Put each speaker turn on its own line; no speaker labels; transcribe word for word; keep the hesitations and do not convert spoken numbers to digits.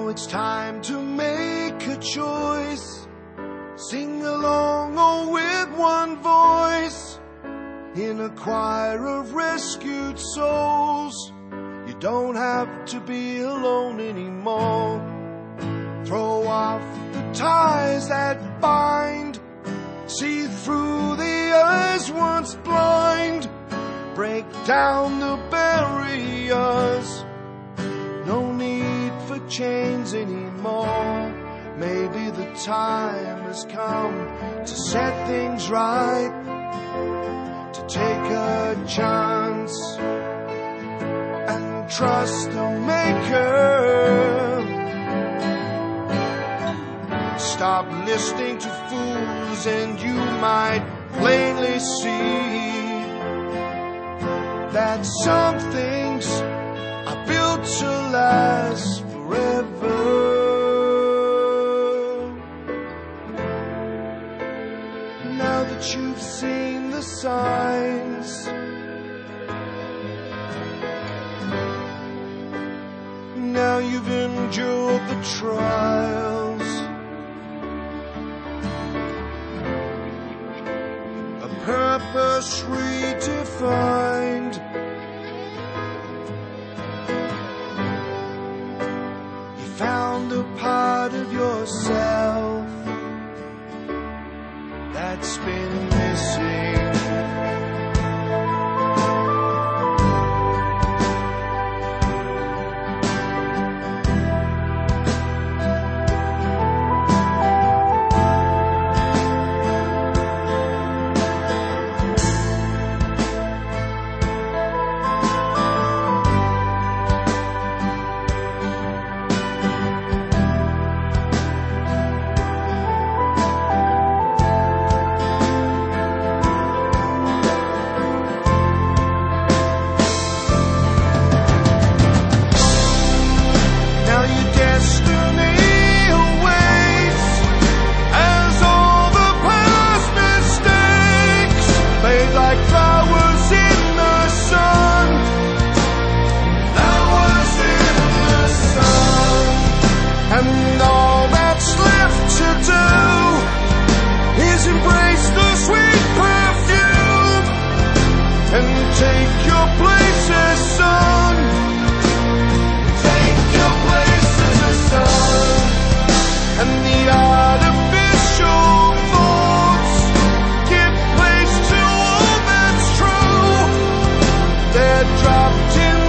it's time to make a choice. Sing along, oh, with one voice. In a choir of rescued souls. You don't have to be alone anymore. Throw off the ties that bind. See through the eyes once blind. Break down the barriers. No need for chains anymore. Maybe the time has come to set things right. To take a chance and trust the Maker. Stop listening to fools and you might plainly see that some things are built to last forever. Now that you've seen the signs, now you've endured the trials, a purpose redefined. You found a part of yourself that's been missing. Dropped in